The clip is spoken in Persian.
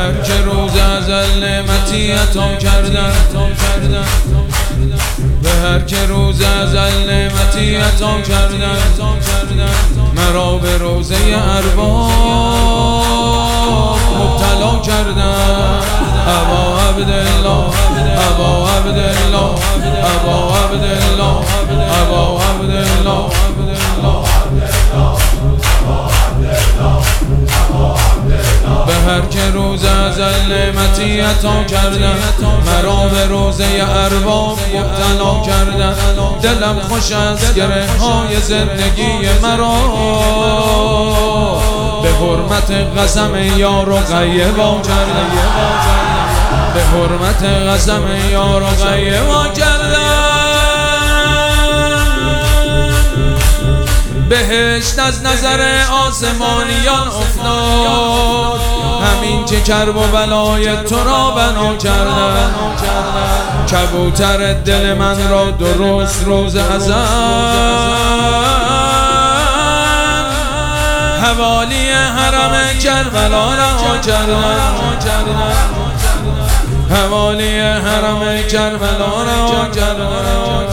هر که روز ازل نعمتی عطا کردن، به هر که روز ازل نعمتی عطا کردن، مرا به روزه ارباب مبتلا کردن. ابا عبدالله، ابا عبدالله، ابا عبدالله، ابا عبدالله. به هر که روز ازل نعمتی عطا کردن، مرا به روزه ارباب مبتلا کردن. دلم خوش از گره های زندگی مرا، به حرمت قسم یار و غیبا کردن، به حرمت قسم یار و غیبا کردن. بهشت از نظر آسمانیان افتاد، همین که کرب و بلای تو را بنا کردن. کبوتر دل من را درست روز ازل حوالی حرم کربلا رها کردن، حوالی حرم کربلا رها کردن.